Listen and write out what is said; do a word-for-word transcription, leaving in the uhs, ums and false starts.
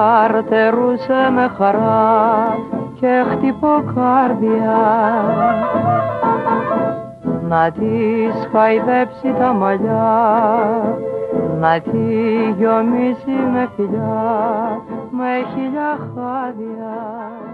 καρτερούσε με χαρά και χτυπώ καρδιά. Να της χαϊδέψει τα μαλλιά, να τη γιομίσει με φιλιά, με χίλια χάδια.